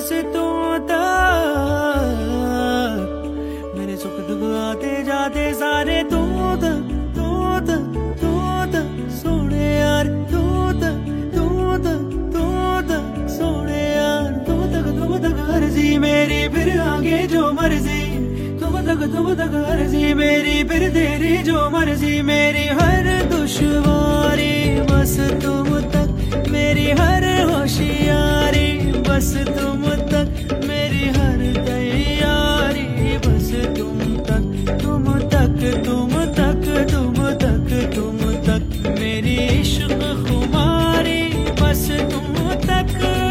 बस तुम तक, मेरे सुख दुख आते जाते सारे तू तक सोने यार, तू तक सोने यार, तुम तक अर्जी मेरी, फिर आगे जो मर्जी, तुम तक अर्जी मेरी, फिर तेरी जो मर्जी, मेरी हर दुश्वारी बस तुम तक, मेरी हर होशियारी बस तुम तक, मेरी हर तैयारी बस तुम तक, तुम तक तुम तक तुम तक तुम तक, मेरी इश्क खुमारी बस तुम तक।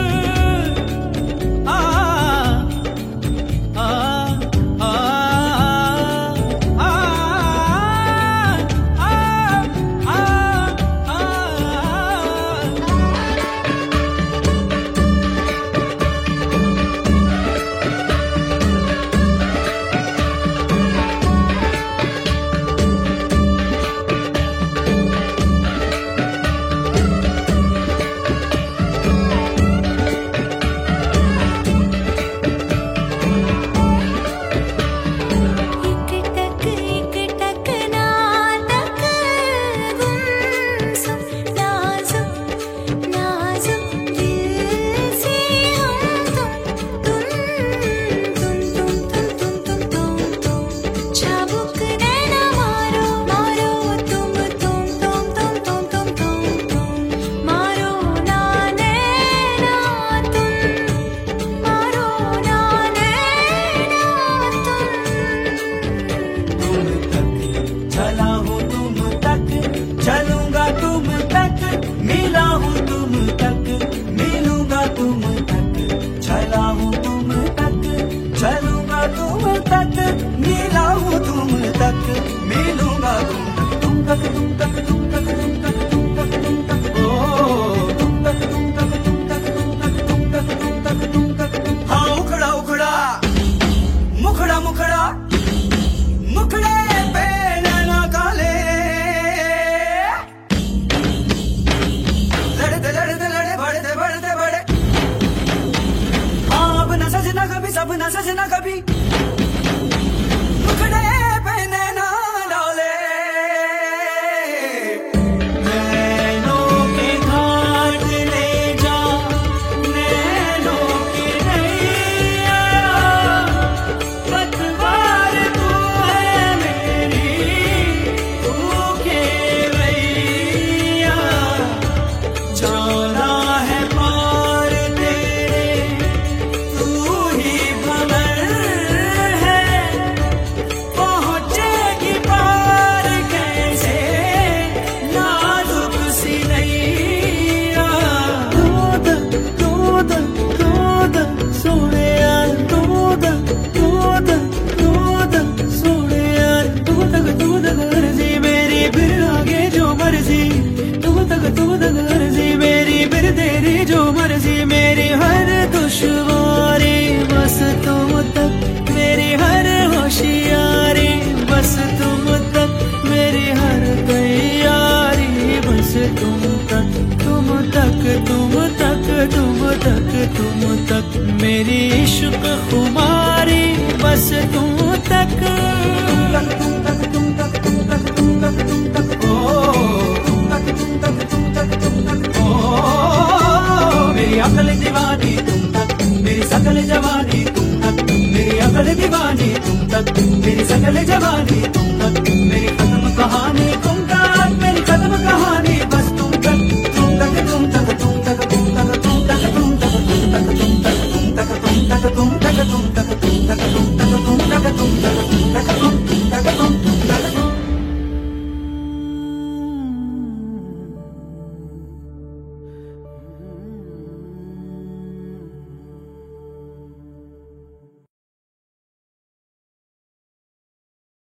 चलूंगा तुम तक, मिला हूँ तुम तक, मिलूंगा तुम तक, चला हूँ तुम तक, चलूंगा तुम तक, मिला हूँ तुम तक, मिलूंगा तुम तक, तुम तक तुम तक तुम तक तुम तक तुम तक तुम तक, ओ तुम तक तुम तक तुम तक तुम तक तुम तक तुम तक तुम तक। हाँ उखड़ा उखड़ा मुखड़ा मुखड़ा मुखड़े पे नैना काले, सब न सजना कभी, मुखड़े पे नैना डाले, नैनों के घाट ले जा, नैनों की नैया, पतवार तू है मेरी, तू खेवैया, जाना है पार तेरे, तू ही जो मर्जी, मेरी हर दुश्वारी बस तुम तक, मेरी हर होशियारी बस तुम तक, मेरी हर तैयारी बस तुम तक, तुम तक तुम तक तुम तक तुम तक, मेरी इश्क खुमारी बस तुम तक, तुम तक तुम तक तुम तक तुम तक तुम तक, ओ तुम तक तुम तक तुम तक तुम तक, ओ मेरी अकल दीवानी तुम तक, मेरी सकल जवानी तुम तक, मेरी अकल दीवानी तुम तक, मेरी सकल जवानी तुम